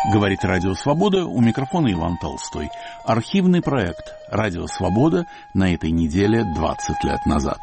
Говорит Радио Свобода, у микрофона Иван Толстой. Архивный проект Радио Свобода на этой неделе 20 лет назад.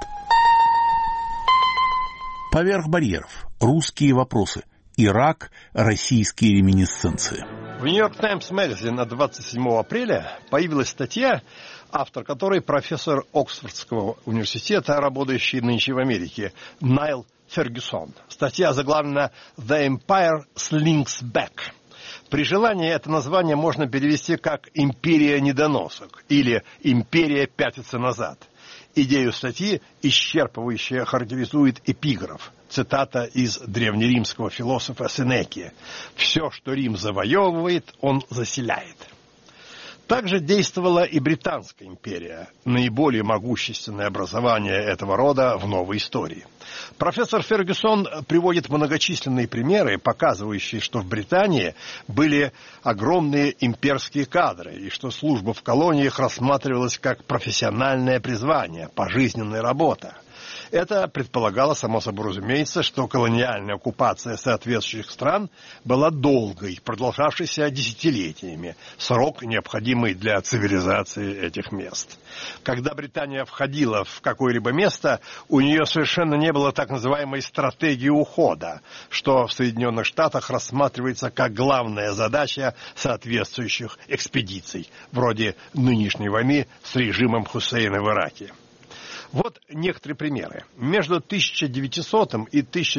Поверх барьеров. Русские вопросы. Ирак. Российские реминисценции. В Нью-Йорк Таймс Magazine от 27 апреля появилась статья, автор которой профессор Оксфордского университета, работающий нынче в Америке, Найл Фергюсон. Статья заглавлена «The Empire Slinks Back». При желании это название можно перевести как «Империя недоносок» или «Империя пятится назад». Идею статьи исчерпывающе характеризует эпиграф. Цитата из древнеримского философа Сенеки: «Все, что Рим завоевывает, он заселяет». Также действовала и Британская империя, наиболее могущественное образование этого рода в новой истории. Профессор Фергюсон приводит многочисленные примеры, показывающие, что в Британии были огромные имперские кадры, и что служба в колониях рассматривалась как профессиональное призвание, пожизненная работа. Это предполагало, само собой разумеется, что колониальная оккупация соответствующих стран была долгой, продолжавшейся десятилетиями, срок, необходимый для цивилизации этих мест. Когда Британия входила в какое-либо место, у нее совершенно не было так называемой стратегии ухода, что в Соединенных Штатах рассматривается как главная задача соответствующих экспедиций, вроде нынешней войны с режимом Хусейна в Ираке. Вот некоторые примеры. Между 1900 и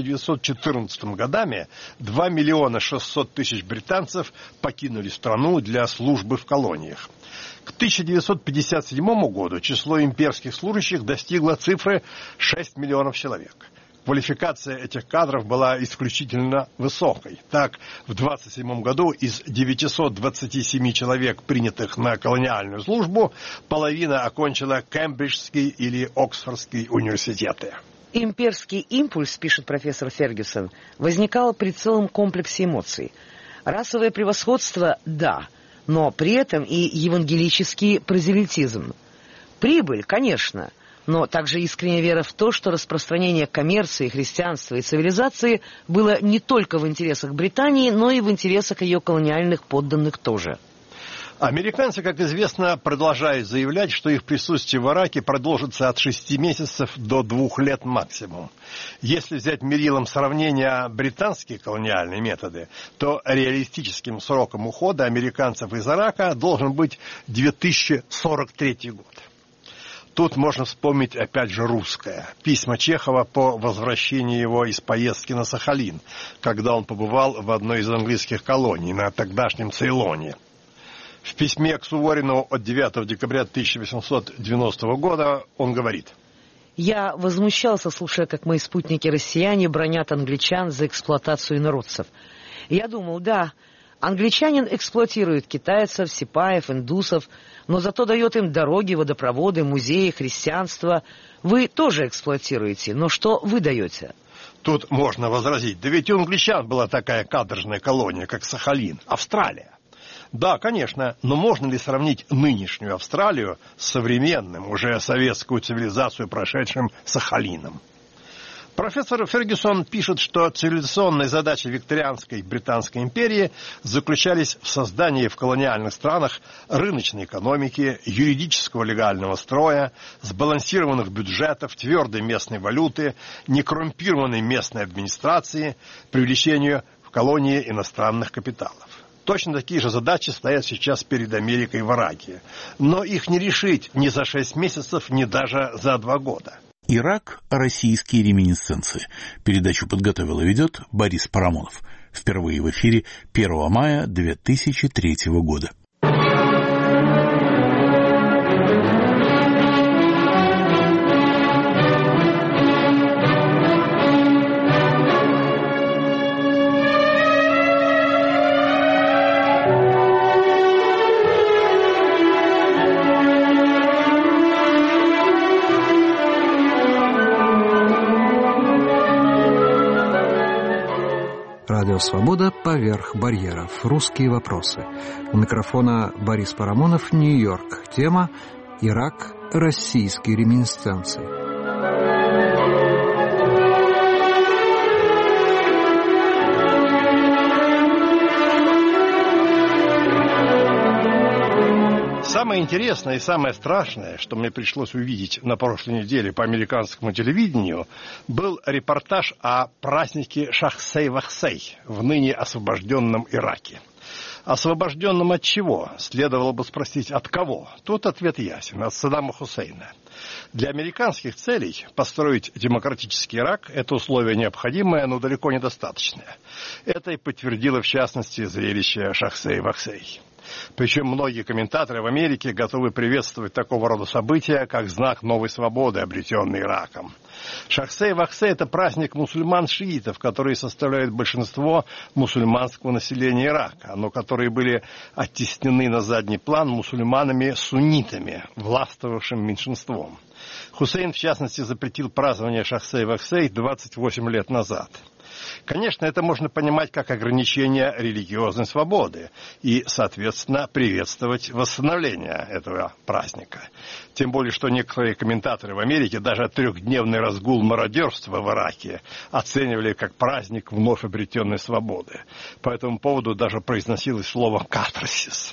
1914 годами 2 миллиона 600 тысяч британцев покинули страну для службы в колониях. К 1957 году число имперских служащих достигло цифры 6 миллионов человек. Квалификация этих кадров была исключительно высокой. Так, в 1927 году из 927 человек, принятых на колониальную службу, половина окончила Кембриджский или Оксфордский университеты. Имперский импульс, пишет профессор Фергюсон, возникал при целом комплексе эмоций. Расовое превосходство – да, но при этом и евангелический прозелитизм. Прибыль, конечно, но также искренняя вера в то, что распространение коммерции, христианства и цивилизации было не только в интересах Британии, но и в интересах ее колониальных подданных тоже. Американцы, как известно, продолжают заявлять, что их присутствие в Ираке продолжится от 6 месяцев до 2 лет максимум. Если взять мерилом сравнения британские колониальные методы, то реалистическим сроком ухода американцев из Ирака должен быть 2043 год. Тут можно вспомнить, опять же, русское. Письма Чехова по возвращении его из поездки на Сахалин, когда он побывал в одной из английских колоний на тогдашнем Цейлоне. В письме к Суворину от 9 декабря 1890 года он говорит: «Я возмущался, слушая, как мои спутники-россияне бранят англичан за эксплуатацию инородцев. Я думал, да, англичанин эксплуатирует китайцев, сипаев, индусов, но зато дает им дороги, водопроводы, музеи, христианство. Вы тоже эксплуатируете, но что вы даете?» Тут можно возразить: да ведь у англичан была такая каторжная колония, как Сахалин, Австралия. Да, конечно, но можно ли сравнить нынешнюю Австралию с современным, уже советскую цивилизацию прошедшим Сахалином? Профессор Фергюсон пишет, что цивилизационные задачи викторианской Британской империи заключались в создании в колониальных странах рыночной экономики, юридического легального строя, сбалансированных бюджетов, твердой местной валюты, некоррумпированной местной администрации, привлечению в колонии иностранных капиталов. Точно такие же задачи стоят сейчас перед Америкой в Ираке. Но их не решить ни за 6 месяцев, ни даже за 2 года. Ирак. Российские реминисценции. Передачу подготовил и ведет Борис Парамонов. Впервые в эфире 1 мая 2003 года. Радио «Свобода» поверх барьеров. Русские вопросы. У микрофона Борис Парамонов, Нью-Йорк. Тема «Ирак. Российские реминисценции». самое интересное и самое страшное, что мне пришлось увидеть на прошлой неделе по американскому телевидению, был репортаж о празднике Шахсей-Вахсей в ныне освобожденном Ираке. Освобожденным от чего? Следовало бы спросить, от кого? Тут ответ ясен, от Саддама Хусейна. Для американских целей построить демократический Ирак – это условие необходимое, но далеко недостаточное. Это и подтвердило, в частности, зрелище Шахсей-Вахсей. Причем многие комментаторы в Америке готовы приветствовать такого рода события, как знак новой свободы, обретенной Ираком. Шахсей-Вахсей – это праздник мусульман-шиитов, которые составляют большинство мусульманского населения Ирака, но которые были оттеснены на задний план мусульманами-суннитами, властвовавшим меньшинством. Хусейн, в частности, запретил празднование Шахсей-Вахсей 28 лет назад. Конечно, это можно понимать как ограничение религиозной свободы и, соответственно, приветствовать восстановление этого праздника. Тем более, что некоторые комментаторы в Америке даже трехдневный разгул мародерства в Ираке оценивали как праздник вновь обретенной свободы. По этому поводу даже произносилось слово «катарсис».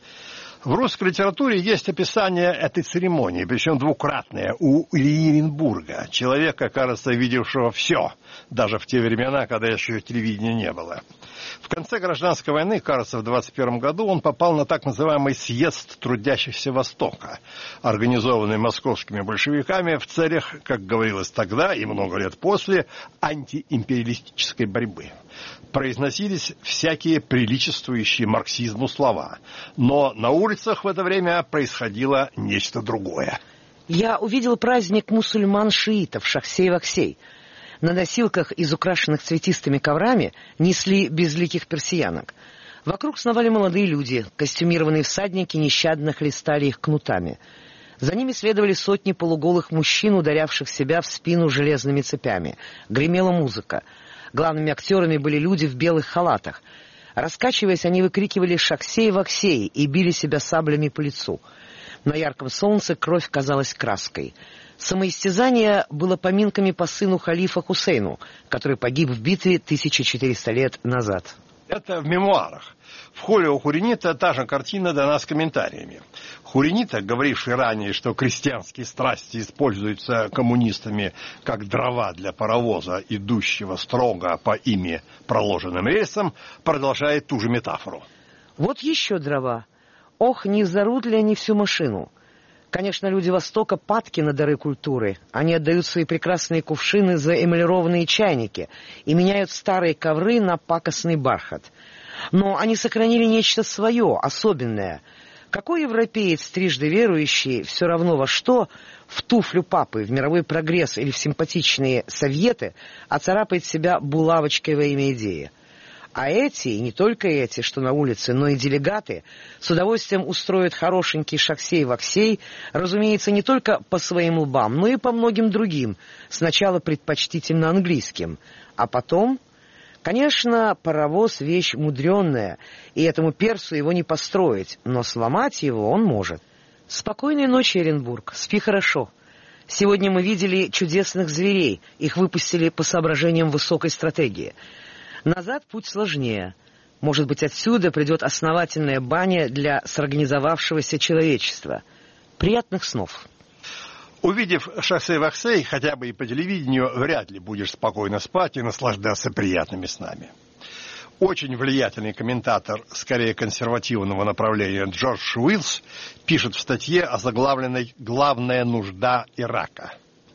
В русской литературе есть описание этой церемонии, причем двукратное, у Ильи Эренбурга, человека, кажется, видевшего все, даже в те времена, когда еще телевидения не было. В конце гражданской войны, кажется, в 1921 году он попал на так называемый съезд трудящихся Востока, организованный московскими большевиками в целях, как говорилось тогда и много лет после, антиимпериалистической борьбы. Произносились всякие приличествующие марксизму слова, но на улицах в это время происходило нечто другое. Я увидел праздник мусульман-шиитов Шахсей-Вахсей. На носилках из украшенных цветистыми коврами несли безликих персиянок. Вокруг сновали молодые люди, костюмированные всадники нещадно хлестали их кнутами. За ними следовали сотни полуголых мужчин, ударявших себя в спину железными цепями. Гремела музыка. Главными актерами были люди в белых халатах. Раскачиваясь, они выкрикивали «Шахсей-Вахсей» и били себя саблями по лицу. На ярком солнце кровь казалась краской. Самоистязание было поминками по сыну халифа Хусейну, который погиб в битве 1400 лет назад. Это в мемуарах. В холле у Хуренита та же картина дана с комментариями. Хуренита, говоривший ранее, что крестьянские страсти используются коммунистами как дрова для паровоза, идущего строго по ими проложенным рельсам, продолжает ту же метафору. Вот еще дрова. Ох, не взорвут ли они всю машину? Конечно, люди Востока падки на дары культуры. Они отдают свои прекрасные кувшины за эмалированные чайники и меняют старые ковры на пакостный бархат. Но они сохранили нечто свое, особенное. Какой европеец, трижды верующий, все равно во что, в туфлю папы, в мировой прогресс или в симпатичные советы, оцарапает себя булавочкой во имя идеи? А эти, и не только эти, что на улице, но и делегаты, с удовольствием устроят хорошенький Шахсей-Вахсей, разумеется, не только по своим лбам, но и по многим другим, сначала предпочтительно английским, а потом... Конечно, паровоз — вещь мудренная, и этому персу его не построить, но сломать его он может. Спокойной ночи, Эренбург, спи хорошо. Сегодня мы видели чудесных зверей, их выпустили по соображениям высокой стратегии. Назад путь сложнее. Может быть, отсюда придет основательная баня для сорганизовавшегося человечества. Приятных снов. Увидев Шахсей-Вахсей, хотя бы и по телевидению, вряд ли будешь спокойно спать и наслаждаться приятными снами. Очень влиятельный комментатор, скорее консервативного направления, Джордж Уиллс, пишет в статье, озаглавленной «Главная нужда Ирака».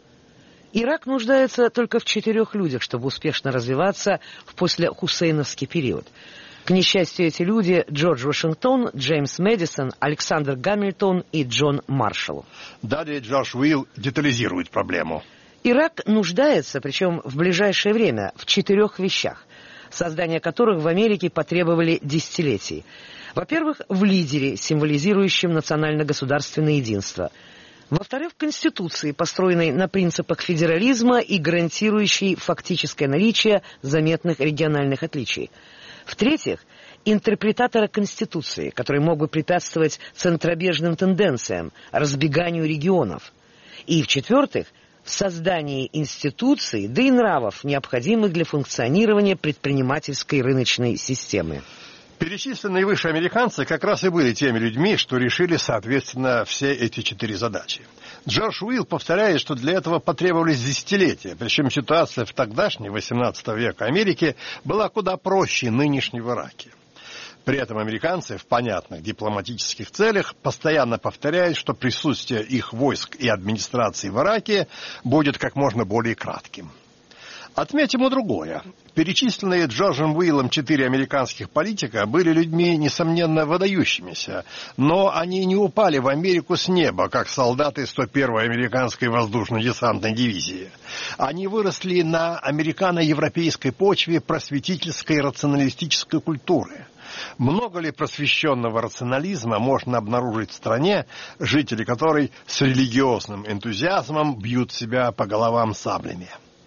Ирак нуждается только в 4 людях, чтобы успешно развиваться в послехусейновский период. К несчастью, эти люди — Джордж Вашингтон, Джеймс Мэдисон, Александр Гамильтон и Джон Маршалл. Далее Джордж Уилл детализирует проблему. Ирак нуждается, причем в ближайшее время, в 4 вещах, создание которых в Америке потребовали десятилетий. Во-первых, в лидере, символизирующем национально-государственное единство. Во-вторых, в Конституции, построенной на принципах федерализма и гарантирующей фактическое наличие заметных региональных отличий. В-третьих, интерпретатора Конституции, который мог бы препятствовать центробежным тенденциям, разбеганию регионов. И, в-четвертых, в создании институций, да и нравов, необходимых для функционирования предпринимательской рыночной системы. Перечисленные выше американцы как раз и были теми людьми, что решили, соответственно, все эти 4 задачи. Джордж Уилл повторяет, что для этого потребовались десятилетия, причем ситуация в тогдашней, 18 века Америке, была куда проще нынешней в Ираке. При этом американцы в понятных дипломатических целях постоянно повторяют, что присутствие их войск и администрации в Ираке будет как можно более кратким. Отметим и другое. Перечисленные Джорджем Уиллом 4 американских политика были людьми, несомненно, выдающимися, но они не упали в Америку с неба, как солдаты 101-й американской воздушно-десантной дивизии. Они выросли на американо-европейской почве просветительской и рационалистической культуры. Много ли просвещенного рационализма можно обнаружить в стране, жители которой с религиозным энтузиазмом бьют себя по головам саблями?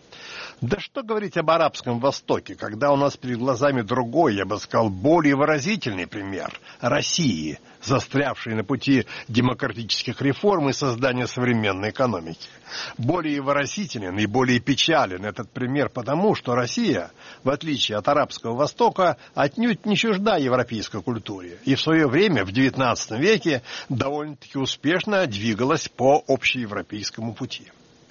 Да что говорить об Арабском Востоке, когда у нас перед глазами другой, я бы сказал, более выразительный пример – России, застрявшей на пути демократических реформ и создания современной экономики. Более выразителен и более печален этот пример потому, что Россия, в отличие от Арабского Востока, отнюдь не чужда европейской культуре и в свое время, в XIX веке, довольно-таки успешно двигалась по общеевропейскому пути.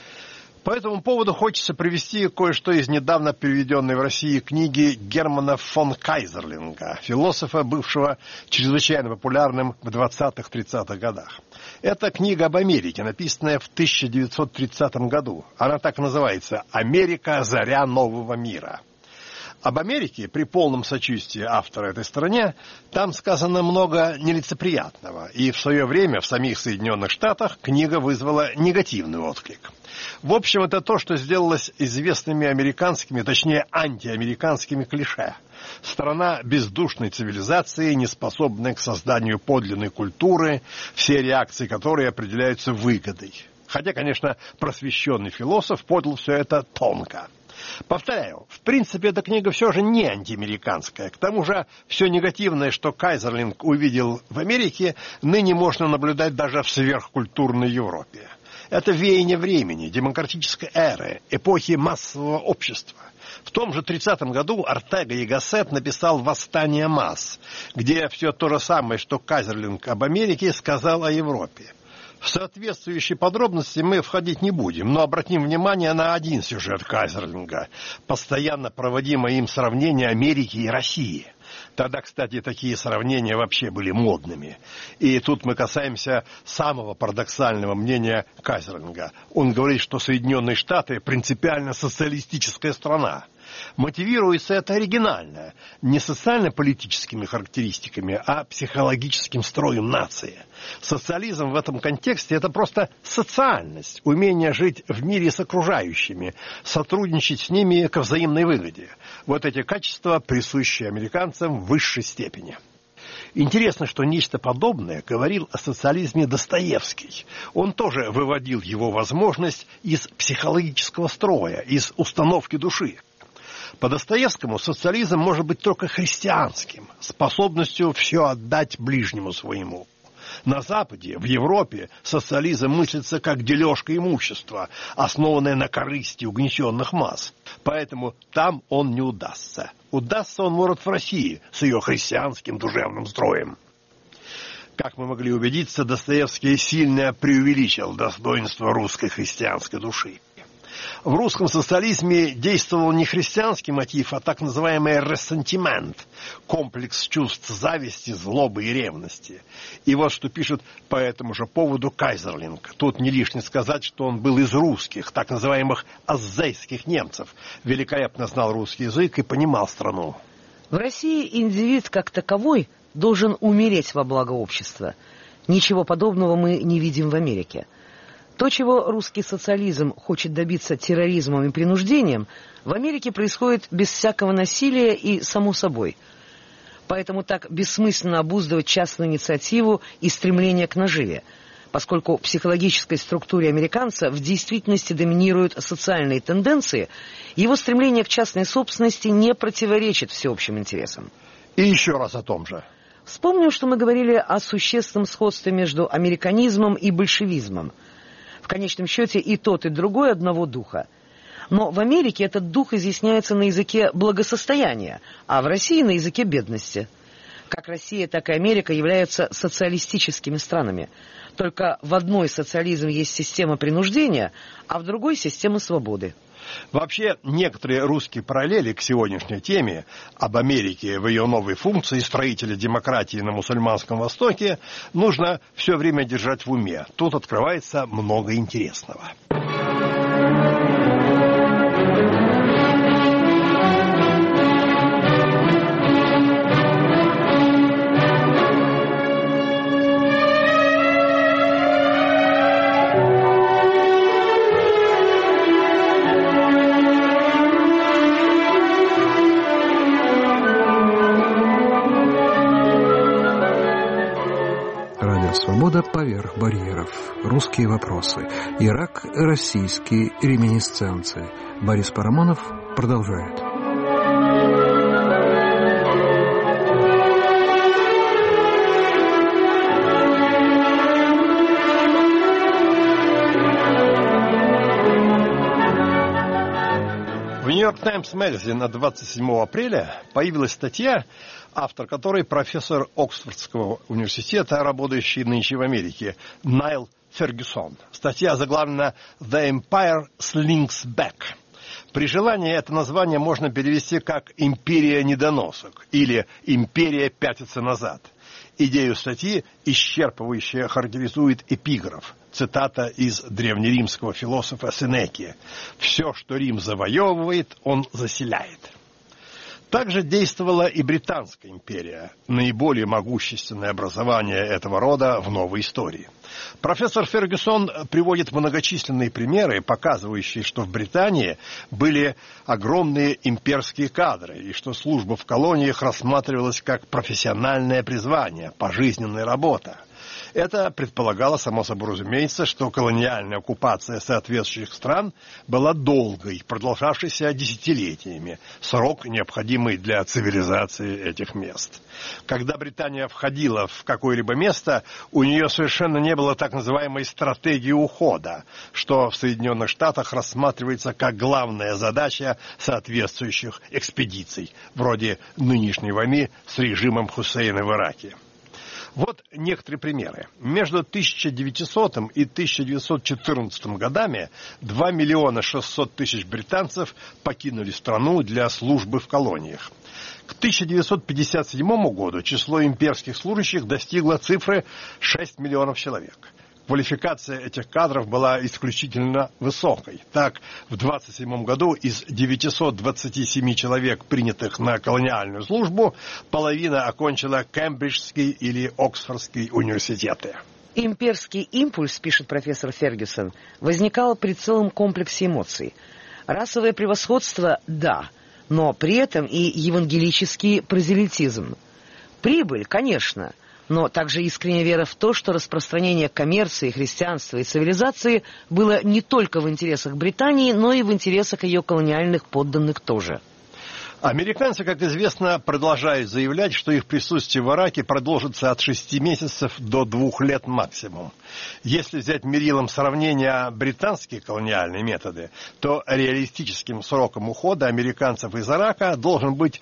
По этому поводу хочется привести кое-что из недавно переведенной в России книги Германа фон Кайзерлинга, философа, бывшего чрезвычайно популярным в 20-30-х годах. Это книга об Америке, написанная в 1930 году. Она так называется «Америка. Заря нового мира». Об Америке, при полном сочувствии автора этой стране, там сказано много нелицеприятного, и в свое время в самих Соединенных Штатах книга вызвала негативный отклик. В общем, это то, что сделалось известными американскими, точнее антиамериканскими клише. Страна бездушной цивилизации, неспособная к созданию подлинной культуры, все реакции которой определяются выгодой. Хотя, конечно, просвещенный философ подал все это тонко. Повторяю, в принципе, эта книга все же не антиамериканская. К тому же, все негативное, что Кайзерлинг увидел в Америке, ныне можно наблюдать даже в сверхкультурной Европе. Это веяние времени, демократической эры, эпохи массового общества. В том же 30-м году Ортега и Гассет написал «Восстание масс», где все то же самое, что Кайзерлинг об Америке, сказал о Европе. В соответствующие подробности мы входить не будем, но обратим внимание на один сюжет Кайзерлинга, постоянно проводимое им сравнение Америки и России. Тогда, кстати, такие сравнения вообще были модными. И тут мы касаемся самого парадоксального мнения Кайзерлинга. Он говорит, что Соединенные Штаты принципиально социалистическая страна. Мотивируется это оригинально, не социально-политическими характеристиками, а психологическим строем нации. Социализм в этом контексте – это просто социальность, умение жить в мире с окружающими, сотрудничать с ними ко взаимной выгоде. Вот эти качества присущи американцам в высшей степени. Интересно, что нечто подобное говорил о социализме Достоевский. Он тоже выводил его возможность из психологического строя, из установки души. По Достоевскому социализм может быть только христианским, способностью все отдать ближнему своему. На Западе, в Европе, социализм мыслится как дележка имущества, основанная на корысти угнетенных масс. Поэтому там он не удастся. Удастся он может в России с ее христианским душевным строем. Как мы могли убедиться, Достоевский сильно преувеличил достоинство русской христианской души. В русском социализме действовал не христианский мотив, а так называемый рессентимент, комплекс чувств зависти, злобы и ревности. И вот что пишет по этому же поводу Кайзерлинг. Тут не лишне сказать, что он был из русских, так называемых аззейских немцев, великолепно знал русский язык и понимал страну. В России индивид как таковой должен умереть во благо общества. Ничего подобного мы не видим в Америке. То, чего русский социализм хочет добиться терроризмом и принуждением, в Америке происходит без всякого насилия и само собой. Поэтому так бессмысленно обуздывать частную инициативу и стремление к наживе, поскольку в психологической структуре американца в действительности доминируют социальные тенденции, его стремление к частной собственности не противоречит всеобщим интересам. И еще раз о том же. Вспомним, что мы говорили о существенном сходстве между американизмом и большевизмом. В конечном счете и тот, и другой одного духа. Но в Америке этот дух изъясняется на языке благосостояния, а в России на языке бедности. Как Россия, так и Америка являются социалистическими странами. Только в одной социализм есть система принуждения, а в другой система свободы. Вообще, некоторые русские параллели к сегодняшней теме об Америке в ее новой функции строителя демократии на мусульманском Востоке нужно все время держать в уме. Тут открывается много интересного. Свобода поверх барьеров. Русские вопросы. Ирак. Российские реминисценции. Борис Парамонов продолжает. В Нью-Йорк Таймс Magazine от 27 апреля появилась статья, автор которой профессор Оксфордского университета, работающий нынче в Америке, Найл Фергюсон. Статья заглавлена «The Empire Slinks Back». При желании это название можно перевести как «Империя недоносок» или «Империя пятится назад». Идею статьи исчерпывающе характеризует эпиграф. Цитата из древнеримского философа Сенеки: «Все, что Рим завоевывает, он заселяет». Также действовала и Британская империя, наиболее могущественное образование этого рода в новой истории. Профессор Фергюсон приводит многочисленные примеры, показывающие, что в Британии были огромные имперские кадры, и что служба в колониях рассматривалась как профессиональное призвание, пожизненная работа. Это предполагало, само собой разумеется, что колониальная оккупация соответствующих стран была долгой, продолжавшейся десятилетиями, срок, необходимый для цивилизации этих мест. Когда Британия входила в какое-либо место, у нее совершенно не было так называемой стратегии ухода, что в Соединенных Штатах рассматривается как главная задача соответствующих экспедиций, вроде нынешней войны с режимом Хусейна в Ираке. Вот некоторые примеры. Между 1900 и 1914 годами 2 миллиона 600 тысяч британцев покинули страну для службы в колониях. К 1957 году число имперских служащих достигло цифры 6 миллионов человек. Квалификация этих кадров была исключительно высокой. Так, в 1927 году из 927 человек, принятых на колониальную службу, половина окончила Кембриджский или Оксфордский университеты. Имперский импульс, пишет профессор Фергюсон, возникал при целом комплексе эмоций. Расовое превосходство – да, но при этом и евангелический прозелитизм. Прибыль, конечно, но также искренняя вера в то, что распространение коммерции, христианства и цивилизации было не только в интересах Британии, но и в интересах ее колониальных подданных тоже. Американцы, как известно, продолжают заявлять, что их присутствие в Ираке продолжится от 6 месяцев до 2 лет максимум. Если взять мерилом сравнения британские колониальные методы, то реалистическим сроком ухода американцев из Ирака должен быть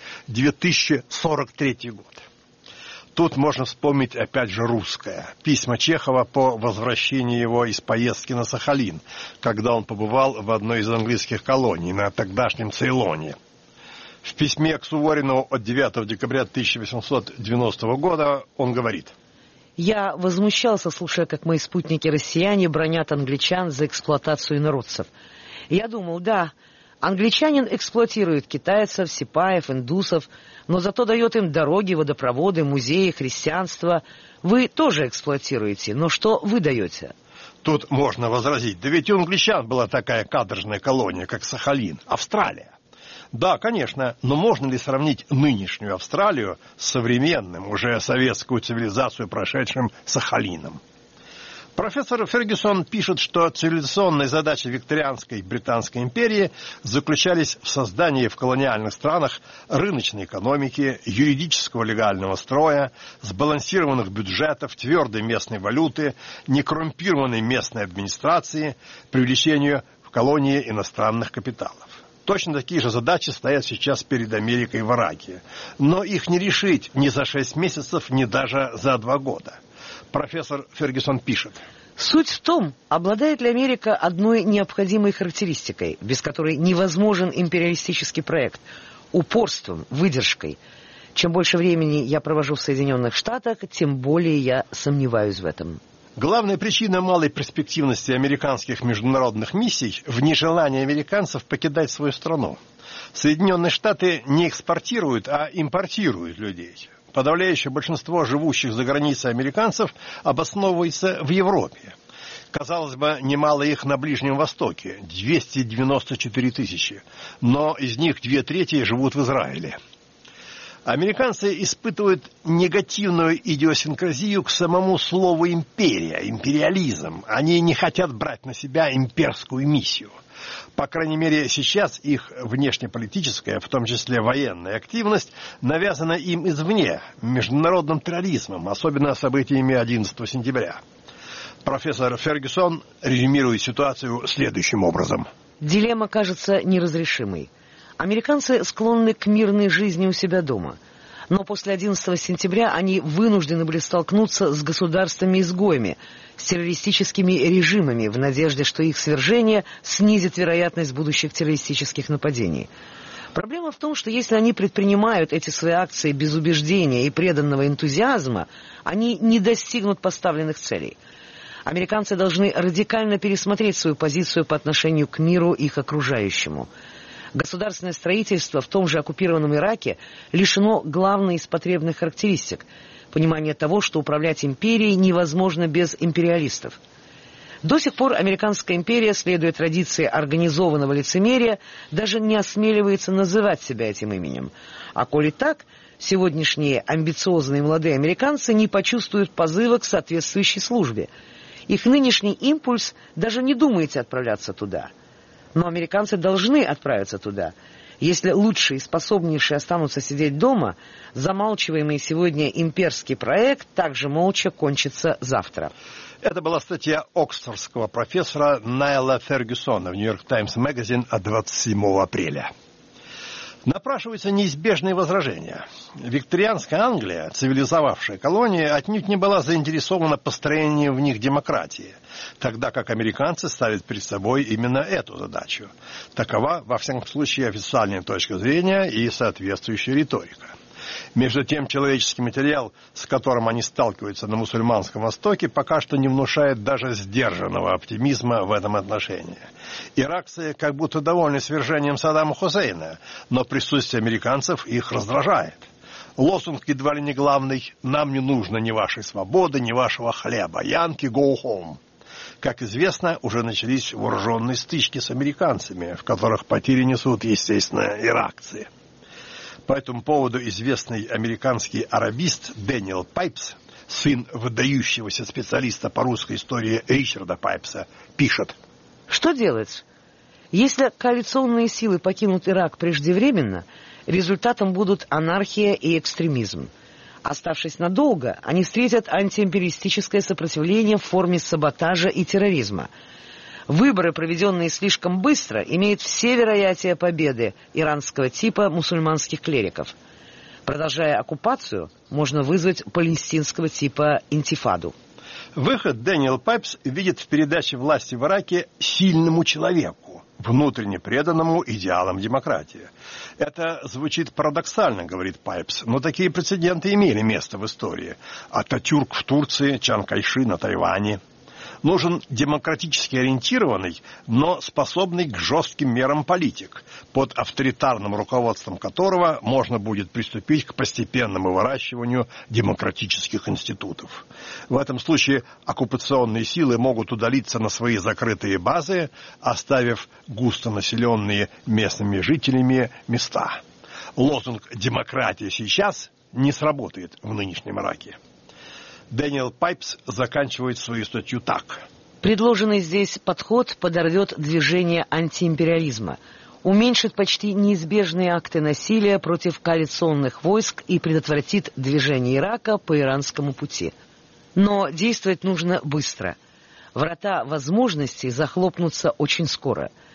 2043 год. Тут можно вспомнить, опять же, русское. Письма Чехова по возвращении его из поездки на Сахалин, когда он побывал в одной из английских колоний на тогдашнем Цейлоне. В письме к Суворину от 9 декабря 1890 года он говорит: «Я возмущался, слушая, как мои спутники-россияне бранят англичан за эксплуатацию инородцев. Я думал, да, англичанин эксплуатирует китайцев, сипаев, индусов, но зато дает им дороги, водопроводы, музеи, христианство. Вы тоже эксплуатируете, но что вы даете?» Тут можно возразить: да ведь у англичан была такая каторжная колония, как Сахалин, Австралия. Да, конечно, но можно ли сравнить нынешнюю Австралию с современным, уже советскую цивилизацию прошедшим Сахалином? Профессор Фергюсон пишет, что цивилизационные задачи викторианской Британской империи заключались в создании в колониальных странах рыночной экономики, юридического легального строя, сбалансированных бюджетов, твердой местной валюты, некоррумпированной местной администрации, привлечению в колонии иностранных капиталов. Точно такие же задачи стоят сейчас перед Америкой в Ираке. Но их не решить ни за 6 месяцев, ни даже за 2 года. Профессор Фергюсон пишет. Суть в том, обладает ли Америка одной необходимой характеристикой, без которой невозможен империалистический проект – упорством, выдержкой. Чем больше времени я провожу в Соединенных Штатах, тем более я сомневаюсь в этом. Главная причина малой перспективности американских международных миссий в нежелании американцев покидать свою страну. Соединенные Штаты не экспортируют, а импортируют людей. Подавляющее большинство живущих за границей американцев обосновывается в Европе. Казалось бы, немало их на Ближнем Востоке, 294 тысячи, но из них 2/3 живут в Израиле. Американцы испытывают негативную идиосинкразию к самому слову «империя», империализм. Они не хотят брать на себя имперскую миссию. По крайней мере, сейчас их внешнеполитическая, в том числе военная активность, навязана им извне, международным терроризмом, особенно событиями 11 сентября. Профессор Фергюсон резюмирует ситуацию следующим образом. Дилемма кажется неразрешимой. Американцы склонны к мирной жизни у себя дома. Но после 11 сентября они вынуждены были столкнуться с государствами-изгоями, с террористическими режимами, в надежде, что их свержение снизит вероятность будущих террористических нападений. Проблема в том, что если они предпринимают эти свои акции без убеждения и преданного энтузиазма, они не достигнут поставленных целей. Американцы должны радикально пересмотреть свою позицию по отношению к миру их окружающему. Государственное строительство в том же оккупированном Ираке лишено главной из потребных характеристик – понимания того, что управлять империей невозможно без империалистов. До сих пор американская империя, следуя традиции организованного лицемерия, даже не осмеливается называть себя этим именем. А коли так, сегодняшние амбициозные молодые американцы не почувствуют позыва к соответствующей службе. Их нынешний импульс даже не думаете отправляться туда. Но американцы должны отправиться туда. Если лучшие и способнейшие останутся сидеть дома, замалчиваемый сегодня имперский проект также молча кончится завтра. Это была статья оксфордского профессора Найла Фергюсона в Нью-Йорк Таймс Магазин от 27 апреля. Напрашиваются неизбежные возражения. Викторианская Англия, цивилизовавшая колонии, отнюдь не была заинтересована построением в них демократии, тогда как американцы ставят перед собой именно эту задачу. Такова, во всяком случае, официальная точка зрения и соответствующая риторика. Между тем, человеческий материал, с которым они сталкиваются на мусульманском Востоке, пока что не внушает даже сдержанного оптимизма в этом отношении. Иракцы как будто довольны свержением Саддама Хусейна, но присутствие американцев их раздражает. Лозунг едва ли не главный: «Нам не нужно ни вашей свободы, ни вашего хлеба. Янки, go home». Как известно, уже начались вооруженные стычки с американцами, в которых потери несут, естественно, иракцы. По этому поводу известный американский арабист Дэниел Пайпс, сын выдающегося специалиста по русской истории Ричарда Пайпса, пишет. Что делать? Если коалиционные силы покинут Ирак преждевременно, результатом будут анархия и экстремизм. Оставшись надолго, они встретят антиимпериалистическое сопротивление в форме саботажа и терроризма. Выборы, проведенные слишком быстро, имеют все вероятия победы иранского типа мусульманских клериков. Продолжая оккупацию, можно вызвать палестинского типа интифаду. Выход Дэниел Пайпс видит в передаче власти в Ираке сильному человеку, внутренне преданному идеалам демократии. Это звучит парадоксально, говорит Пайпс, но такие прецеденты имели место в истории. Ататюрк в Турции, Чан Кайши на Тайване. Нужен демократически ориентированный, но способный к жестким мерам политик, под авторитарным руководством которого можно будет приступить к постепенному выращиванию демократических институтов. В этом случае оккупационные силы могут удалиться на свои закрытые базы, оставив густонаселенные местными жителями места. Лозунг «демократия сейчас» не сработает в нынешнем Ираке. Дэниел Пайпс заканчивает свою статью так. Предложенный здесь подход подорвет движение антиимпериализма, уменьшит почти неизбежные акты насилия против коалиционных войск и предотвратит движение Ирака по иранскому пути. Но действовать нужно быстро. Врата возможностей захлопнутся очень скоро.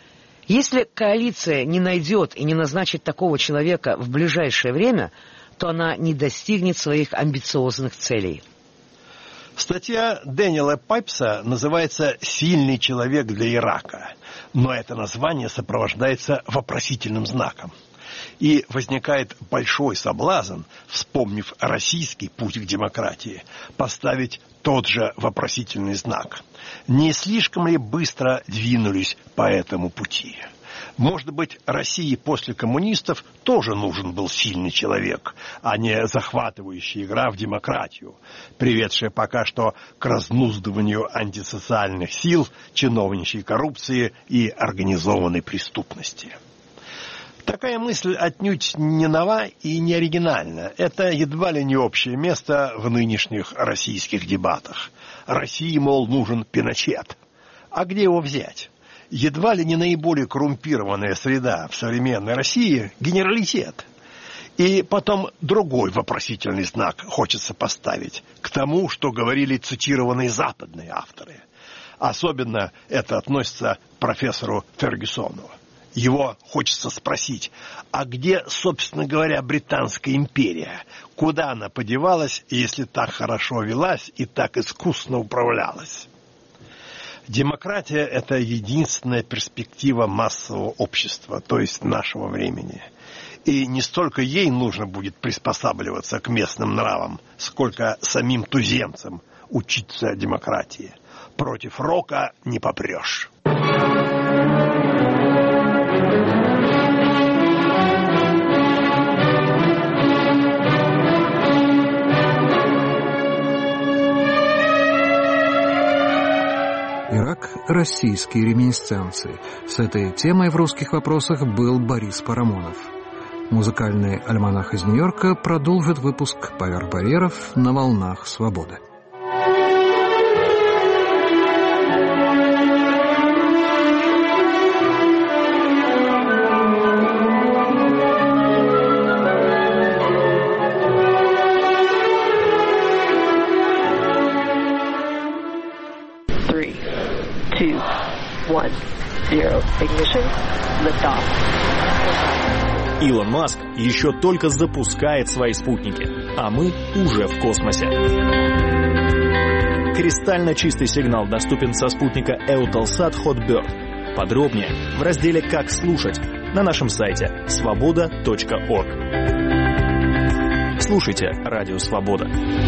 Если коалиция не найдет и не назначит такого человека в ближайшее время, то она не достигнет своих амбициозных целей. Статья Дэниела Пайпса называется «Сильный человек для Ирака», но это название сопровождается вопросительным знаком. И возникает большой соблазн, вспомнив российский путь к демократии, поставить тот же вопросительный знак. Не слишком ли быстро двинулись по этому пути? Может быть, России после коммунистов тоже нужен был сильный человек, а не захватывающая игра в демократию, приведшая пока что к разнуздыванию антисоциальных сил, чиновничьей коррупции и организованной преступности. Такая мысль отнюдь не нова и не оригинальна. Это едва ли не общее место в нынешних российских дебатах. России, мол, нужен Пиночет. А где его взять? Едва ли не наиболее коррумпированная среда в современной России – генералитет. И потом другой вопросительный знак хочется поставить к тому, что говорили цитированные западные авторы. Особенно это относится к профессору Фергюсону. Его хочется спросить, а где, собственно говоря, Британская империя? Куда она подевалась, если так хорошо велась и так искусно управлялась? Демократия – это единственная перспектива массового общества, то есть нашего времени. И не столько ей нужно будет приспосабливаться к местным нравам, сколько самим туземцам учиться демократии. Против рока не попрешь. Ирак – российские реминисценции. С этой темой в «Русских вопросах» был Борис Парамонов. Музыкальный альманах из Нью-Йорка продолжит выпуск «Поверх барьеров» на волнах свободы. Илон Маск еще только запускает свои спутники, а мы уже в космосе. Кристально чистый сигнал доступен со спутника Eutelsat Hotbird. Подробнее в разделе «Как слушать» на нашем сайте svoboda.org. Слушайте Радио Свобода.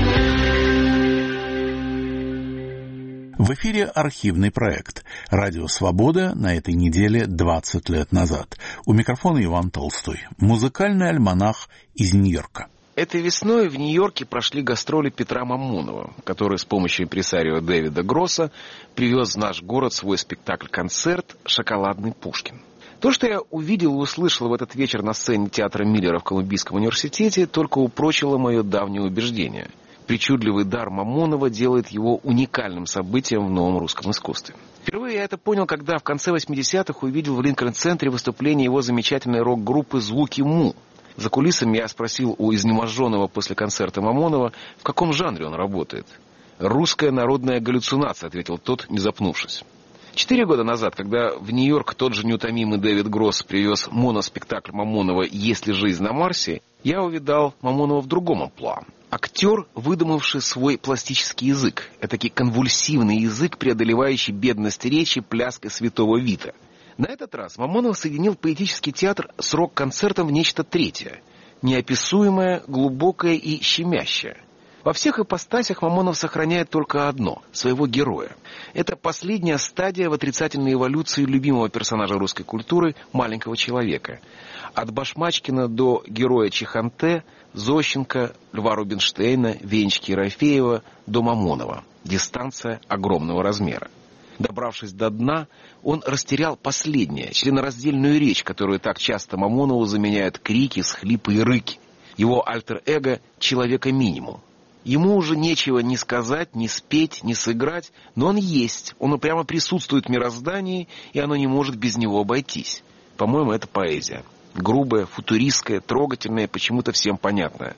В эфире архивный проект «Радио Свобода» на этой неделе 20 лет назад. У микрофона Иван Толстой. Музыкальный альманах из Нью-Йорка. Этой весной в Нью-Йорке прошли гастроли Петра Мамонова, который с помощью импресарио Дэвида Гросса привез в наш город свой спектакль-концерт «Шоколадный Пушкин». То, что я увидел и услышал в этот вечер на сцене театра Миллера в Колумбийском университете, только упрочило мое давнее убеждение. Причудливый дар Мамонова делает его уникальным событием в новом русском искусстве. Впервые я это понял, когда в конце 80-х увидел в Линкольн-центре выступление его замечательной рок-группы «Звуки Му». За кулисами я спросил у изнеможенного после концерта Мамонова, в каком жанре он работает. «Русская народная галлюцинация», — ответил тот, не запнувшись. 4 года назад, когда в Нью-Йорк тот же неутомимый Дэвид Гросс привез моноспектакль Мамонова «Есть ли жизнь на Марсе», я увидал Мамонова в другом амплуа. Актер, выдумавший свой пластический язык, этакий конвульсивный язык, преодолевающий бедность речи пляской святого Вита. На этот раз Мамонов соединил поэтический театр с рок-концертом в нечто третье, неописуемое, глубокое и щемящее. Во всех ипостасях Мамонов сохраняет только одно – своего героя. Это последняя стадия в отрицательной эволюции любимого персонажа русской культуры – маленького человека. От Башмачкина до героя Чеханте, Зощенко, Льва Рубинштейна, Венечки Ерофеева до Мамонова. Дистанция огромного размера. Добравшись до дна, он растерял последнее, членораздельную речь, которую так часто Мамонову заменяют крики, схлипы и рыки. Его альтер-эго – человека-минимум. Ему уже нечего ни сказать, ни спеть, ни сыграть, но он есть, он упрямо присутствует в мироздании, и оно не может без него обойтись. По-моему, это поэзия. Грубая, футуристская, трогательная, почему-то всем понятная.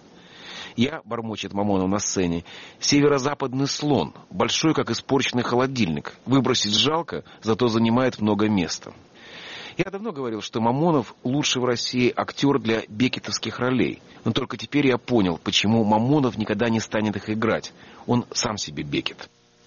Я, бормочет Мамонов на сцене, северо-западный слон, большой, как испорченный холодильник. Выбросить жалко, зато занимает много места. Я давно говорил, что Мамонов лучший в России актер для бекетовских ролей. Но только теперь я понял, почему Мамонов никогда не станет их играть. Он сам себе Бекет.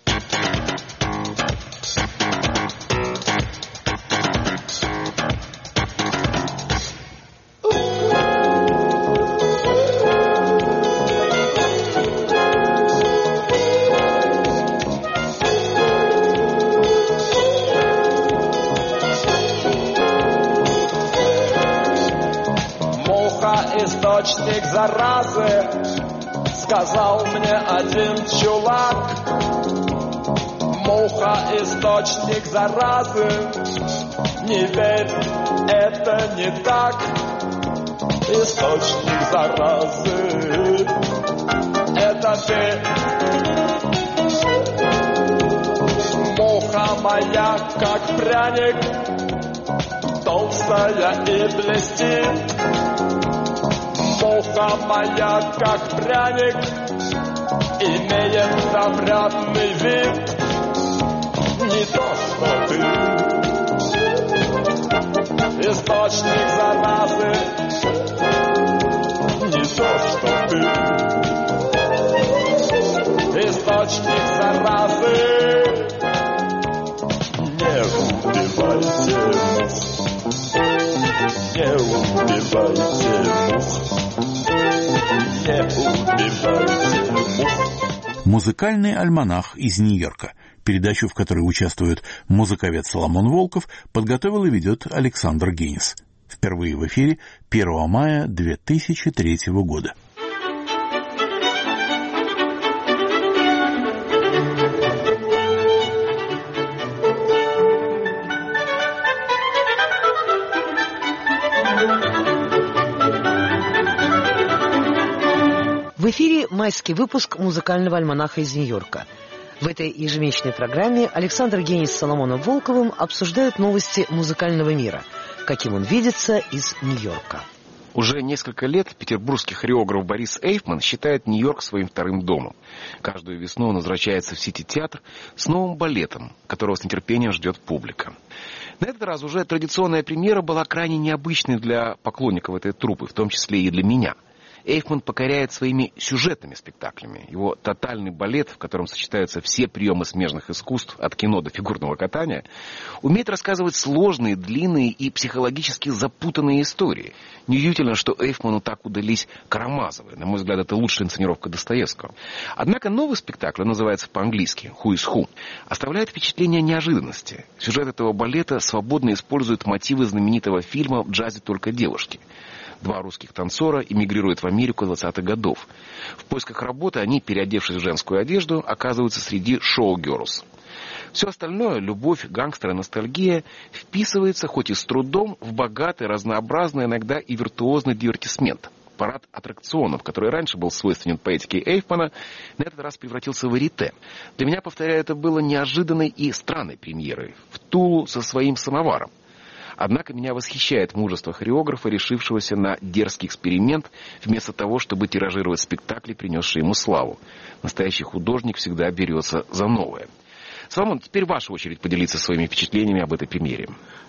Источник заразы, сказал мне один чулак. Муха, источник заразы, не верь, это не так. Источник заразы, это ты. Муха моя, как пряник, толстая и блестит. Муха моя, как пряник, имеет обратный вид. Не то, что ты. Источник заразы. Не то, что ты. Источник заразы. Не убивайте мух. Не убивайте мух. Музыкальный альманах из Нью-Йорка. Передачу, в которой участвует музыковед Соломон Волков, подготовил и ведет Александр Генис. Впервые в эфире 1 мая 2003 года. В эфире майский выпуск музыкального альманаха из Нью-Йорка. В этой ежемесячной программе Александр Генис с Соломоном Волковым обсуждают новости музыкального мира, каким он видится из Нью-Йорка. Уже несколько лет петербургский хореограф Борис Эйфман считает Нью-Йорк своим вторым домом. Каждую весну он возвращается в Сити-театр с новым балетом, которого с нетерпением ждет публика. На этот раз уже традиционная премьера была крайне необычной для поклонников этой труппы, в том числе и для меня. Эйфман покоряет своими сюжетными спектаклями. Его тотальный балет, в котором сочетаются все приемы смежных искусств, от кино до фигурного катания, умеет рассказывать сложные, длинные и психологически запутанные истории. Неудивительно, что Эйфману так удались Карамазовы. На мой взгляд, это лучшая инсценировка Достоевского. Однако новый спектакль, он называется по-английски «Who is Who», оставляет впечатление неожиданности. Сюжет этого балета свободно использует мотивы знаменитого фильма «В джазе только девушки». Два русских танцора эмигрируют в Америку 20-х годов. В поисках работы они, переодевшись в женскую одежду, оказываются среди шоу-герлс. Все остальное, любовь, гангстеры, ностальгия, вписывается, хоть и с трудом, в богатый, разнообразный, иногда и виртуозный дивертисмент. Парад аттракционов, который раньше был свойственен поэтике Эйфмана, на этот раз превратился в варьете. Для меня, повторяю, это было неожиданной и странной премьерой. В Тулу со своим самоваром. Однако меня восхищает мужество хореографа, решившегося на дерзкий эксперимент, вместо того, чтобы тиражировать спектакли, принесшие ему славу. Настоящий художник всегда берется за новое. Соломон, теперь ваша очередь поделиться своими впечатлениями об этой премьере.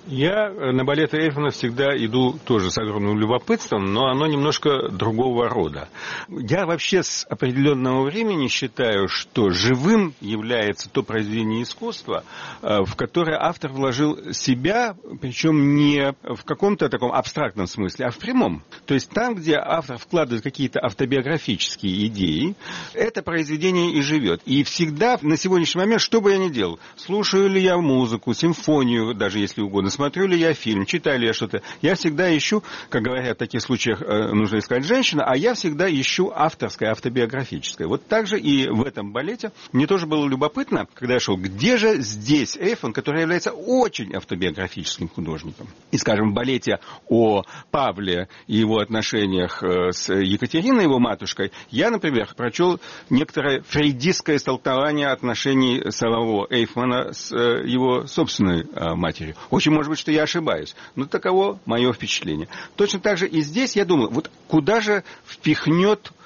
Я на балеты Эйфмана всегда иду тоже с огромным любопытством, но оно немножко другого рода. Я вообще с определенного времени считаю, что живым является то произведение искусства, в которое автор вложил себя, причем не в каком-то таком абстрактном смысле, а в прямом. То есть там, где автор вкладывает какие-то автобиографические идеи, это произведение и живет. И всегда на сегодняшний момент, что бы я ни делал, слушаю ли я музыку, симфонию, даже если угодно, смотрю ли я фильм, читаю ли я что-то, я всегда ищу, как говорят в таких случаях, нужно искать женщину, а я всегда ищу авторское, автобиографическое. Вот так же и в этом балете. Мне тоже было любопытно, когда я шел, где же здесь Эйфман, который является очень автобиографическим художником. И, скажем, в балете о Павле и его отношениях с Екатериной, его матушкой, я, например, прочел некоторое фрейдистское истолкование отношений самого Эйфмана с его собственной матерью. Очень может быть, что я ошибаюсь, но таково мое впечатление. Точно так же и здесь я думал, вот куда же впихнет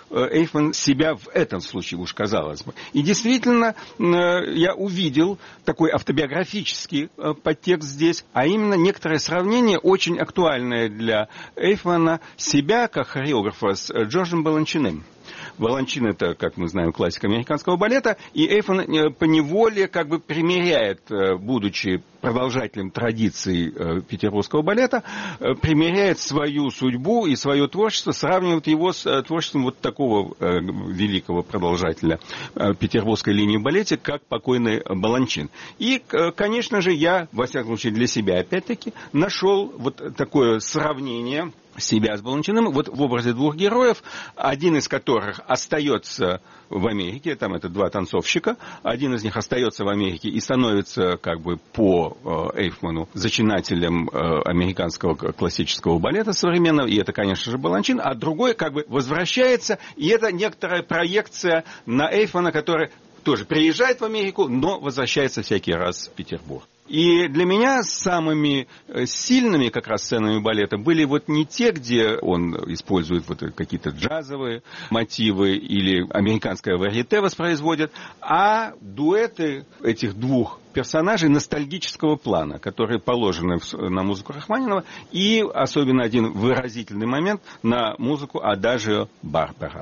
Эйфман себя в этом случае, уж казалось бы. И действительно, я увидел такой автобиографический подтекст здесь, а именно некоторое сравнение, очень актуальное для Эйфмана, себя как хореографа с Джорджем Баланчиным. Баланчин — это, как мы знаем, классика американского балета, и Эйфман поневоле как бы примеряет, будучи продолжателем традиций петербургского балета, примеряет свою судьбу и свое творчество, сравнивает его с творчеством вот такого великого продолжателя петербургской линии в балете, как покойный Баланчин. И, конечно же, я, во всяком случае, для себя, опять-таки, нашел вот такое сравнение себя с Баланчиным вот в образе двух героев, один из которых остается в Америке, там это два танцовщика, один из них остается в Америке и становится как бы по Эйфману зачинателем американского классического балета современного, и это, конечно же, Баланчин, а другой как бы возвращается, и это некоторая проекция на Эйфмана, который тоже приезжает в Америку, но возвращается всякий раз в Петербург. И для меня самыми сильными как раз сценами балета были вот не те, где он использует вот какие-то джазовые мотивы или американское варьете воспроизводит, а дуэты этих двух персонажей ностальгического плана, которые положены на музыку Рахманинова, и особенно один выразительный момент на музыку Адажио Барбера.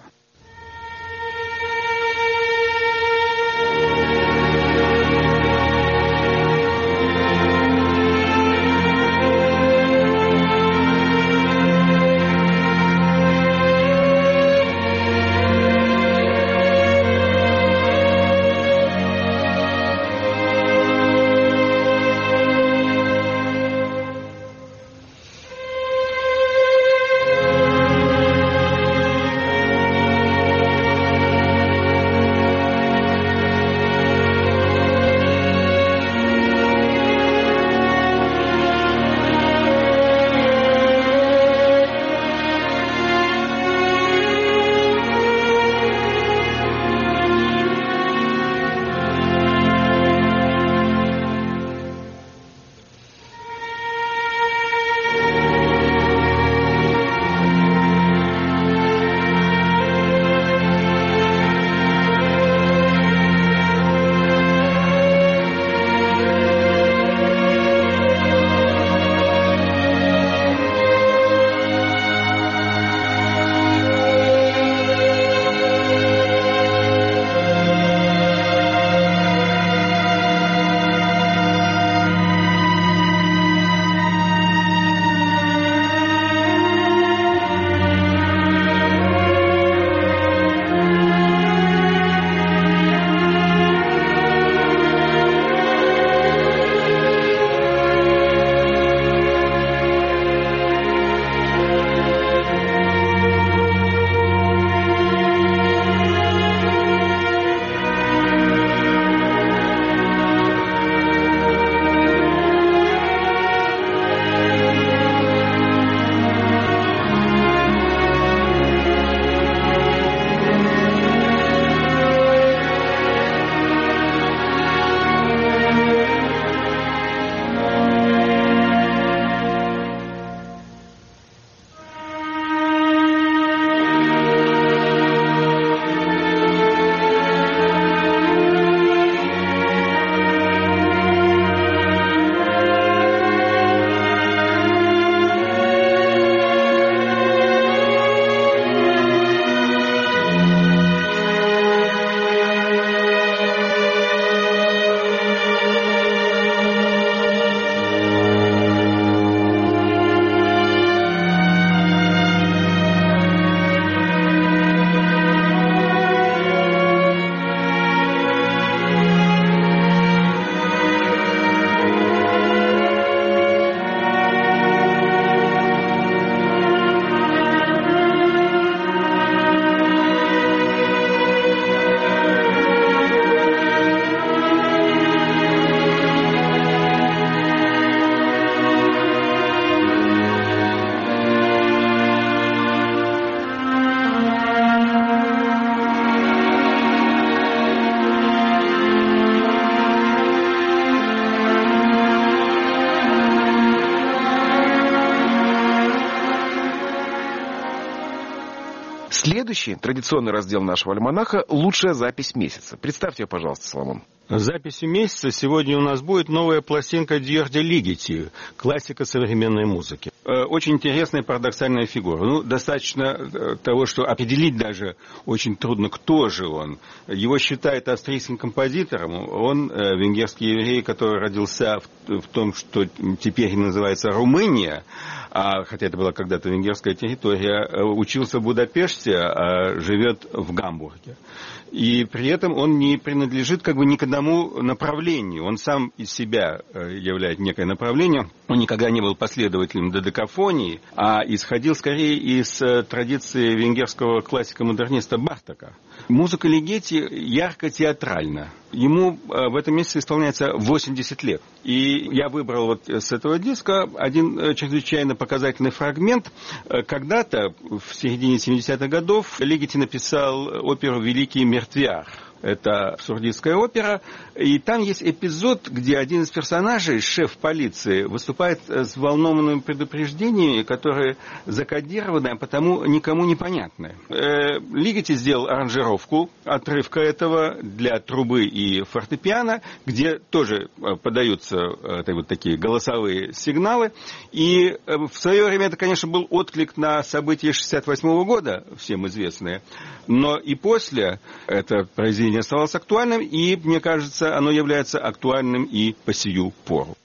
Следующий традиционный раздел нашего альманаха – лучшая запись месяца. Представьте ее, пожалуйста, Соломон. Записью месяца сегодня у нас будет новая пластинка Дьорди Лигети, классика современной музыки. Очень интересная парадоксальная фигура. Достаточно того, что определить даже очень трудно, кто же он. Его считают австрийским композитором. Он венгерский еврей, который родился в том, что теперь называется Румыния, хотя это была когда-то венгерская территория, учился в Будапеште, а живет в Гамбурге. И при этом он не принадлежит ни к одному направлению. Он сам из себя являет некое направление. Он никогда не был последователем додекафонии, а исходил скорее из традиции венгерского классика-модерниста Бартока. Музыка Лигети ярко театральна. Ему в этом месяце исполняется 80 лет. И я выбрал с этого диска один чрезвычайно показательный фрагмент. Когда-то, в середине 70-х годов, Лигети написал оперу «Великий мертвяр». Это абсурдистская опера, и там есть эпизод, где один из персонажей, шеф полиции, выступает с взволнованными предупреждениями, которые закодированы, а потому никому не понятны. Лигети сделал аранжировку отрывка этого для трубы и фортепиано, где тоже подаются такие голосовые сигналы. И в свое время это, конечно, был отклик на события 1968 года, всем известные, но и после это произведение оставалось актуальным, и, мне кажется, оно является актуальным и по сию пору.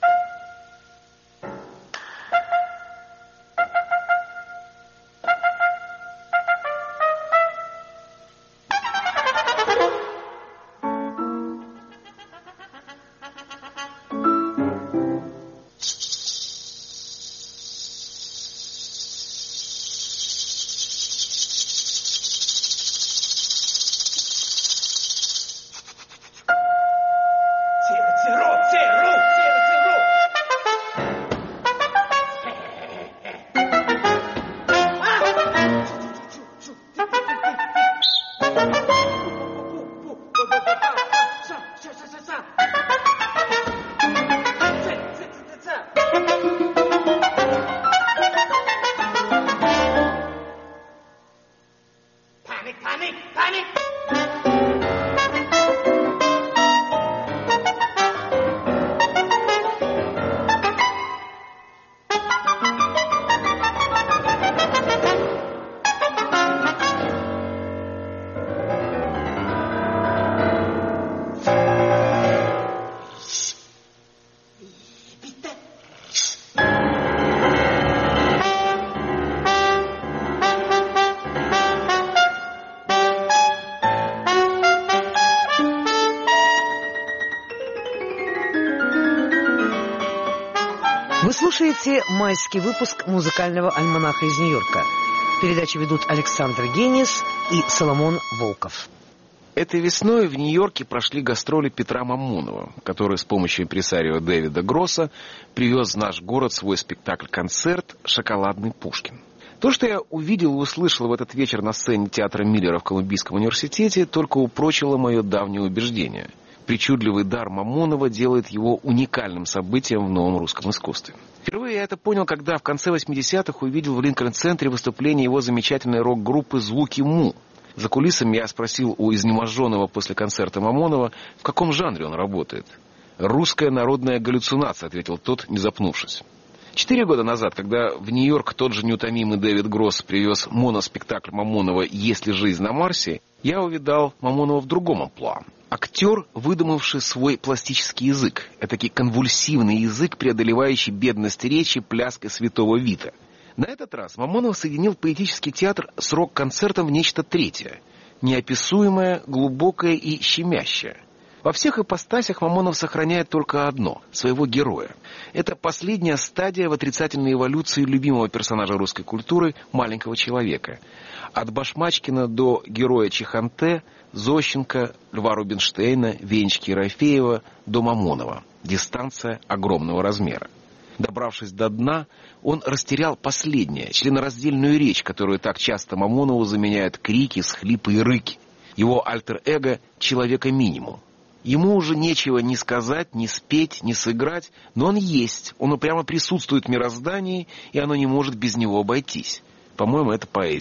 Вы слушаете майский выпуск музыкального альманаха из Нью-Йорка. Передачу ведут Александр Генис и Соломон Волков. Этой весной в Нью-Йорке прошли гастроли Петра Мамонова, который с помощью импресарио Дэвида Гросса привез в наш город свой спектакль-концерт «Шоколадный Пушкин». То, что я увидел и услышал в этот вечер на сцене театра Миллера в Колумбийском университете, только упрочило мое давнее убеждение. Причудливый дар Мамонова делает его уникальным событием в новом русском искусстве. Впервые я это понял, когда в конце 80-х увидел в Линкольн-центре выступление его замечательной рок-группы «Звуки Му». За кулисами я спросил у изнеможенного после концерта Мамонова, в каком жанре он работает. «Русская народная галлюцинация», — ответил тот, не запнувшись. 4 года назад, когда в Нью-Йорк тот же неутомимый Дэвид Гросс привез моноспектакль Мамонова «Есть ли жизнь на Марсе», я увидал Мамонова в другом амплуа. Актер, выдумавший свой пластический язык, этакий конвульсивный язык, преодолевающий бедность речи пляской святого Вита. На этот раз Мамонов соединил поэтический театр с рок-концертом в нечто третье, неописуемое, глубокое и щемящее. Во всех ипостасях Мамонов сохраняет только одно – своего героя. Это последняя стадия в отрицательной эволюции любимого персонажа русской культуры – маленького человека. От Башмачкина до героя Чеханте, Зощенко, Льва Рубинштейна, Венечки Ерофеева до Мамонова. Дистанция огромного размера. Добравшись до дна, он растерял последнее, членораздельную речь, которую так часто Мамонову заменяют крики, схлипы и рыки. Его альтер-эго – человека-минимум. Ему уже нечего ни сказать, ни спеть, ни сыграть, но он есть, он упрямо присутствует в мироздании, и оно не может без него обойтись. По-моему, это поэзия.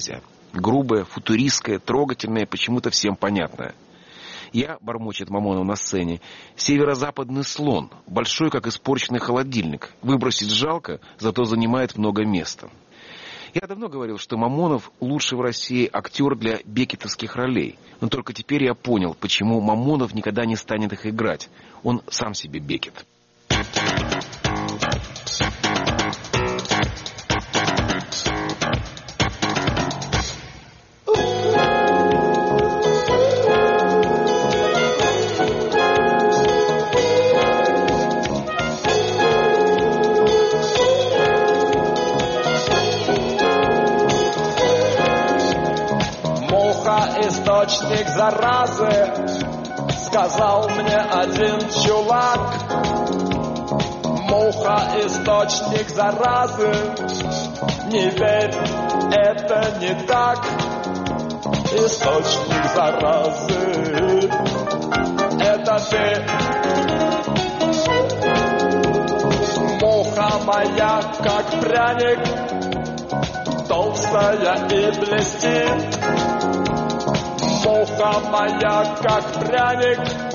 Грубое, футуристское, трогательное, почему-то всем понятное. Я, бормочет Мамонов на сцене, северо-западный слон, большой, как испорченный холодильник. Выбросить жалко, зато занимает много места. Я давно говорил, что Мамонов лучший в России актер для бекетовских ролей. Но только теперь я понял, почему Мамонов никогда не станет их играть. Он сам себе Бекет. Источник заразы, сказал мне один чулак. Муха, источник заразы, не верь, это не так. Источник заразы, это ты. Муха моя, как пряник, толстая и блестит. Муха моя, как пряник,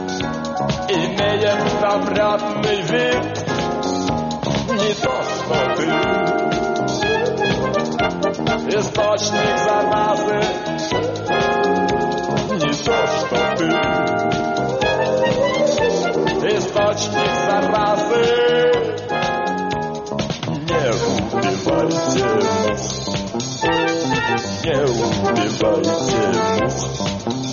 имеет опрятный вид. Не то, что ты. Источник заразы. Не то, что ты. Источник заразы. Не убивайте мух. Не убивайте мух.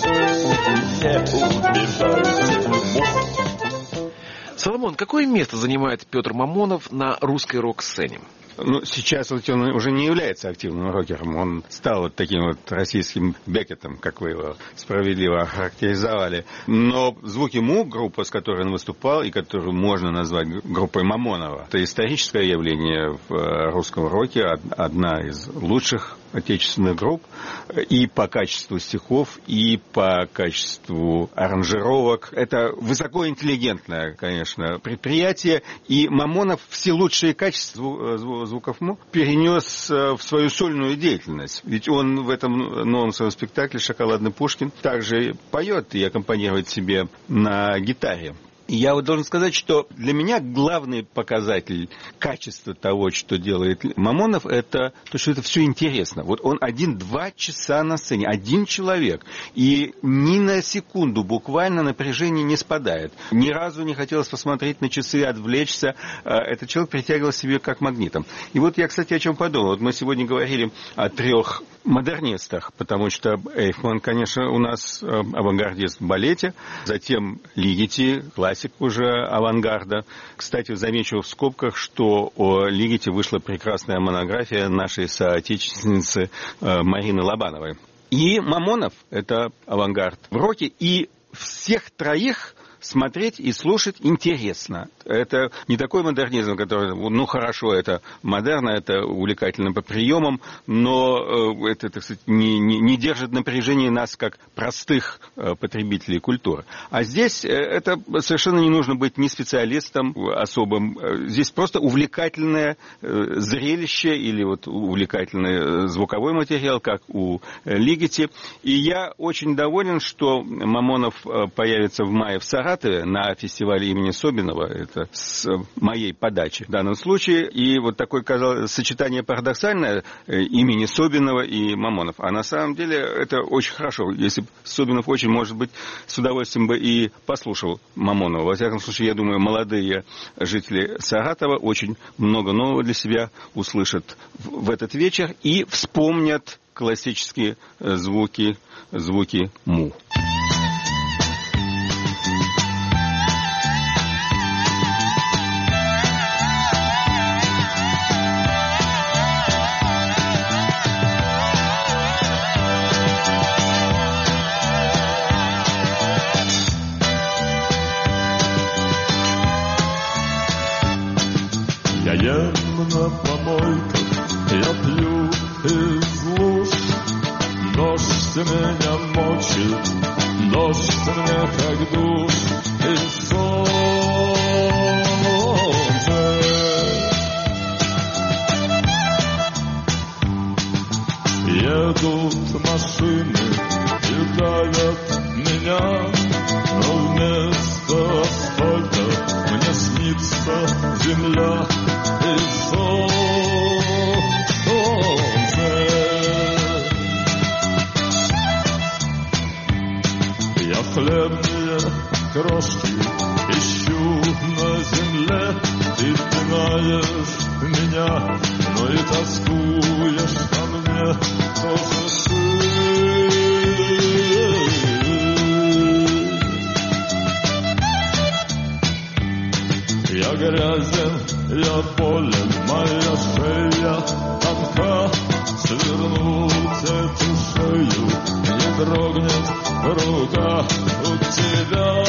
Соломон, какое место занимает Петр Мамонов на русской рок-сцене? Ну, сейчас вот он уже не является активным рокером. Он стал вот таким вот российским Бекетом, как вы его справедливо охарактеризовали. Но «Звуки Му», группа, с которой он выступал, и которую можно назвать группой Мамонова, это историческое явление в русском роке, одна из лучших отечественных групп и по качеству стихов, и по качеству аранжировок. Это высокоинтеллигентное, конечно, предприятие, и Мамонов все лучшие качества «Звуков Му» перенес в свою сольную деятельность. Ведь он в этом новом своем спектакле «Шоколадный Пушкин» также поет и аккомпанирует себе на гитаре. Я вот должен сказать, что для меня главный показатель качества того, что делает Мамонов, это то, что это все интересно. Вот он 1-2 часа на сцене, один человек, и ни на секунду буквально напряжение не спадает. Ни разу не хотелось посмотреть на часы, отвлечься. Этот человек притягивал себе как магнитом. И вот я, кстати, о чем подумал. Вот мы сегодня говорили о 3 модернистах, потому что Эйфман, конечно, у нас авангардист в балете, затем Лигети, классик уже авангарда. Кстати, замечу в скобках, что о Лигете вышла прекрасная монография нашей соотечественницы Марины Лобановой. И Мамонов – это авангард в роке, и всех троих смотреть и слушать интересно. Это не такой модернизм, который, ну, хорошо, это модерно, это увлекательно по приемам, но это, так сказать, не держит напряжение нас, как простых потребителей культуры. А здесь это совершенно не нужно быть ни специалистом особым. Здесь просто увлекательное зрелище или вот увлекательный звуковой материал, как у Лигети. И я очень доволен, что Мамонов появится в мае в Саратове на фестивале имени Собинова. Это с моей подачи в данном случае. И вот такое, казалось, сочетание парадоксальное имени Собинова и Мамонов. А на самом деле это очень хорошо. Если бы Собинов очень, может быть, с удовольствием бы и послушал Мамонова. Во всяком случае, я думаю, молодые жители Саратова очень много нового для себя услышат в этот вечер и вспомнят классические звуки Му. Я ем на помойках, я пью из луж. Дождь меня мочит, дождь мне как душ и солнце. Едут хлебные крошки ищу на земле. Ты знаешь меня, но и тоскуешь по мне тоже ты. Я грязен, я болен, моя шея тонка. Свернуть эту шею не дрогнет рука у тебя.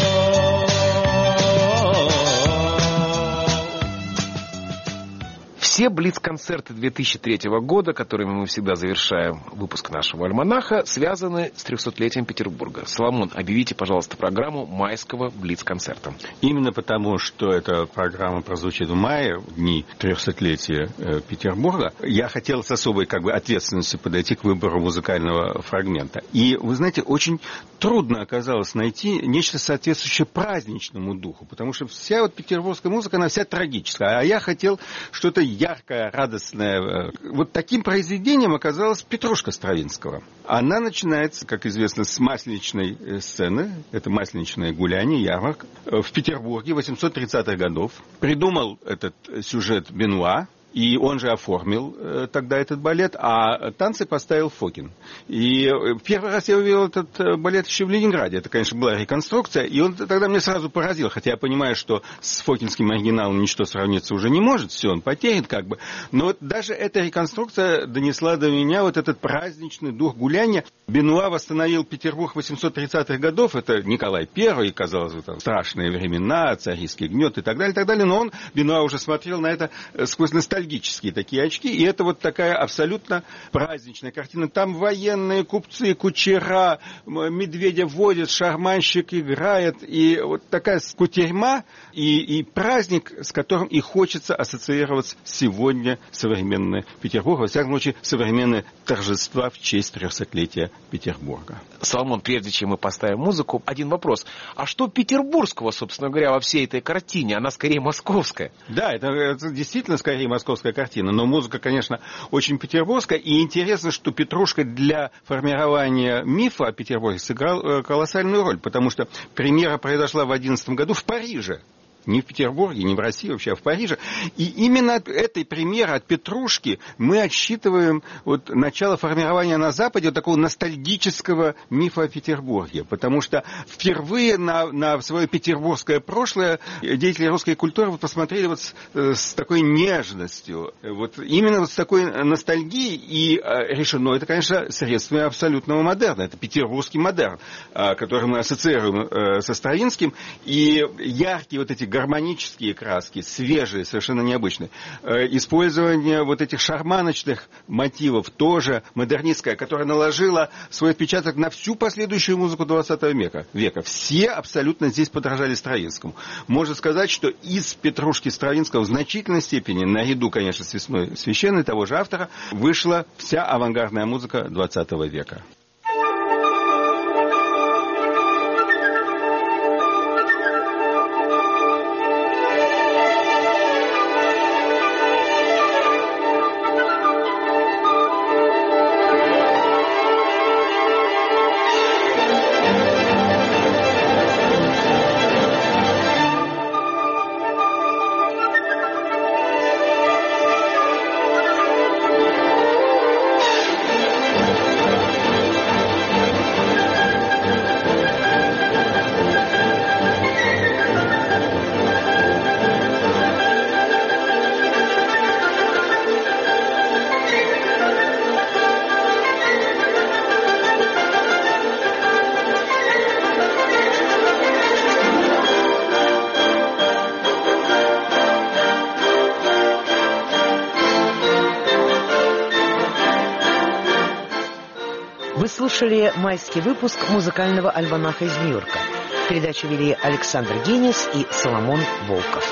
Все блиц-концерты 2003 года, которыми мы всегда завершаем выпуск нашего альманаха, связаны с 300-летием Петербурга. Соломон, объявите, пожалуйста, программу майского блиц-концерта. Именно потому, что эта программа прозвучит в мае, в дни 300-летия Петербурга, я хотел с особой ответственностью подойти к выбору музыкального фрагмента. И, вы знаете, очень трудно оказалось найти нечто соответствующее праздничному духу, потому что вся петербургская музыка, она вся трагическая. А я хотел что-то яркое, радостное. Вот таким произведением оказалась «Петрушка» Стравинского. Она начинается, как известно, с масленичной сцены. Это масленичное гуляние, ярмарка в Петербурге 830-х годов. Придумал этот сюжет Бенуа, и он же оформил тогда этот балет, а танцы поставил Фокин. И первый раз я увидел этот балет еще в Ленинграде. Это, конечно, была реконструкция, и он тогда меня сразу поразил, хотя я понимаю, что с фокинским оригиналом ничто сравниться уже не может, все, он потерян Но вот даже эта реконструкция донесла до меня вот этот праздничный дух гуляния. Бенуа восстановил Петербург 830-х годов, это Николай I, казалось бы, там страшные времена, царский гнет и так далее, но Бенуа уже смотрел на это сквозь ностальгические такие очки, и это вот такая абсолютно праздничная картина. Там военные, купцы, кучера, медведя водят, шарманщик играет, и вот такая кутерьма и праздник, с которым и хочется ассоциироваться сегодня современное Петербург, во всяком случае, современные торжества в честь 300-летия Петербурга. Соломон, прежде чем мы поставим музыку, один вопрос. А что петербургского, собственно говоря, во всей этой картине? Она скорее московская. Да, это действительно скорее московская картина, но музыка, конечно, очень петербургская, и интересно, что Петрушка для формирования мифа о Петербурге сыграл колоссальную роль, потому что премьера произошла в 2011 году в Париже. Не в Петербурге, не в России, вообще, а в Париже. И именно от этой премьеры, от Петрушки, мы отсчитываем начало формирования на Западе такого ностальгического мифа о Петербурге. Потому что впервые на свое петербургское прошлое деятели русской культуры посмотрели с такой нежностью. Именно с такой ностальгией и решено это, конечно, средствами абсолютного модерна. Это петербургский модерн, который мы ассоциируем со Стравинским. И яркие эти гармонические краски, свежие, совершенно необычные. Использование этих шарманочных мотивов тоже модернистское, которое наложило свой отпечаток на всю последующую музыку 20 века. Все абсолютно здесь подражали Стравинскому. Можно сказать, что из Петрушки Стравинского в значительной степени, наряду, конечно, с «Весной священной» того же автора, вышла вся авангардная музыка 20 века. Вы слушали майский выпуск музыкального альманаха из Нью-Йорка. Передачу вели Александр Генис и Соломон Волков.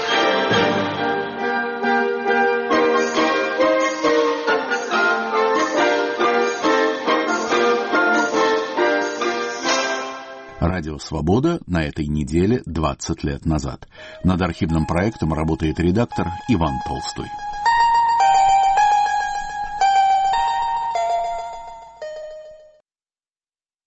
Радио «Свобода» на этой неделе 20 лет назад. Над архивным проектом работает редактор Иван Толстой.